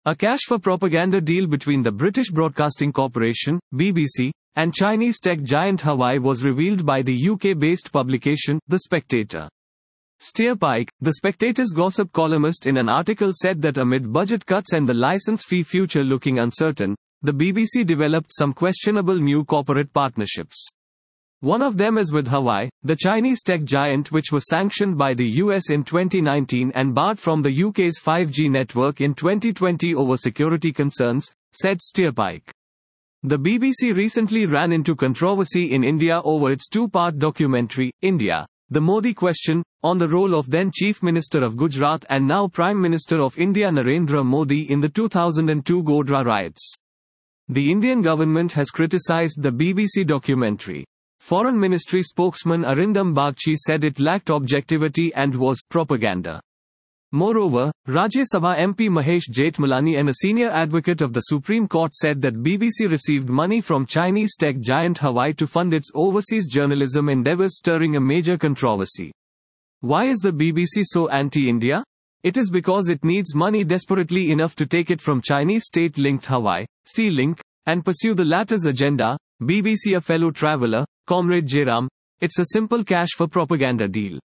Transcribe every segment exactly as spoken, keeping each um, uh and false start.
A cash-for-propaganda deal between the British Broadcasting Corporation, B B C, and Chinese tech giant Huawei was revealed by the U K-based publication, The Spectator. Stuart Pike, The Spectator's gossip columnist, in an article said that amid budget cuts and the license fee future looking uncertain, the B B C developed some questionable new corporate partnerships. One of them is with Huawei, the Chinese tech giant, which was sanctioned by the U S in twenty nineteen and barred from the U K's five G network in twenty twenty over security concerns, said Stuart Pike. The B B C recently ran into controversy in India over its two-part documentary, India, The Modi Question, on the role of then Chief Minister of Gujarat and now Prime Minister of India Narendra Modi in the two thousand two Godhra riots. The Indian government has criticized the B B C documentary. Foreign Ministry spokesman Arindam Bagchi said it lacked objectivity and was propaganda. Moreover, Rajya Sabha M P Mahesh Jethmalani, and a senior advocate of the Supreme Court, said that B B C received money from Chinese tech giant Huawei to fund its overseas journalism endeavors, stirring a major controversy. Why is the B B C so anti-India? It is because it needs money desperately enough to take it from Chinese state-linked Huawei, C-Link, and pursue the latter's agenda. B B C, a fellow traveller, Comrade Jairam, it's a simple cash for propaganda deal.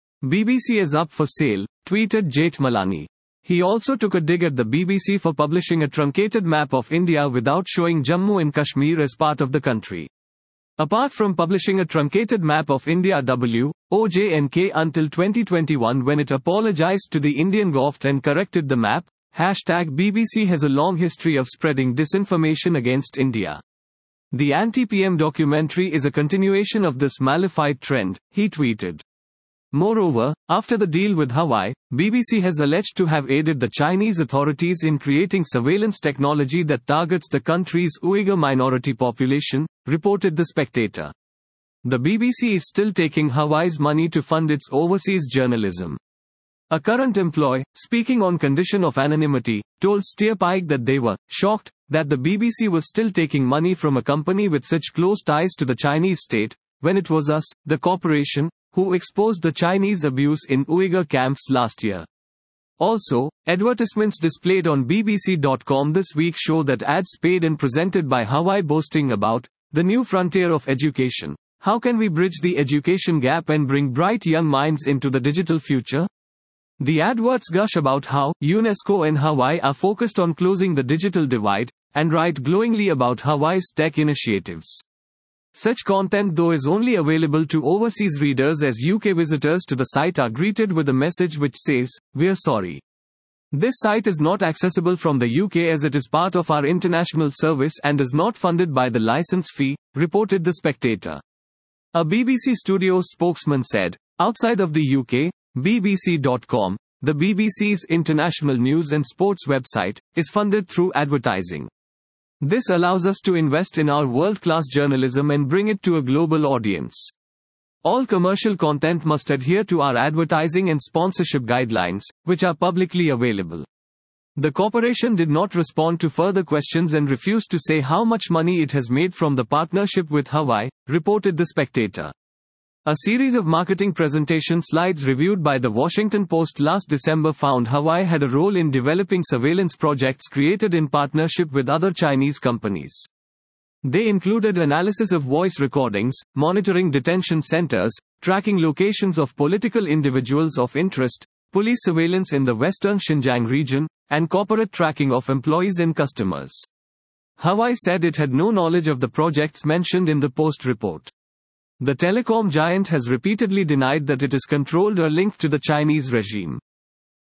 B B C is up for sale, tweeted Jethmalani. He also took a dig at the B B C for publishing a truncated map of India without showing Jammu and Kashmir as part of the country. Apart from publishing a truncated map of India W O J N K until twenty twenty-one, when it apologized to the Indian government and corrected the map, hashtag B B C has a long history of spreading disinformation against India. The anti-P M documentary is a continuation of this malified trend, he tweeted. Moreover, after the deal with Huawei, B B C has alleged to have aided the Chinese authorities in creating surveillance technology that targets the country's Uyghur minority population, reported The Spectator. The B B C is still taking Huawei's money to fund its overseas journalism. A current employee, speaking on condition of anonymity, told Stuart Pike that they were shocked that the B B C was still taking money from a company with such close ties to the Chinese state, when it was us, the corporation, who exposed the Chinese abuse in Uyghur camps last year. Also, advertisements displayed on B B C dot com this week show that ads paid and presented by Huawei boasting about the new frontier of education. How can we bridge the education gap and bring bright young minds into the digital future? The adverts gush about how UNESCO and Huawei are focused on closing the digital divide, and write glowingly about Huawei's tech initiatives. Such content, though, is only available to overseas readers, as U K visitors to the site are greeted with a message which says, "We're sorry. This site is not accessible from the U K as it is part of our international service and is not funded by the license fee," reported The Spectator. A B B C Studios spokesman said, outside of the U K, B B C dot com, the B B C's international news and sports website, is funded through advertising. This allows us to invest in our world-class journalism and bring it to a global audience. All commercial content must adhere to our advertising and sponsorship guidelines, which are publicly available. The corporation did not respond to further questions and refused to say how much money it has made from the partnership with Huawei, reported The Spectator. A series of marketing presentation slides reviewed by the Washington Post last December found Huawei had a role in developing surveillance projects created in partnership with other Chinese companies. They included analysis of voice recordings, monitoring detention centers, tracking locations of political individuals of interest, police surveillance in the western Xinjiang region, and corporate tracking of employees and customers. Huawei said it had no knowledge of the projects mentioned in the Post report. The telecom giant has repeatedly denied that it is controlled or linked to the Chinese regime.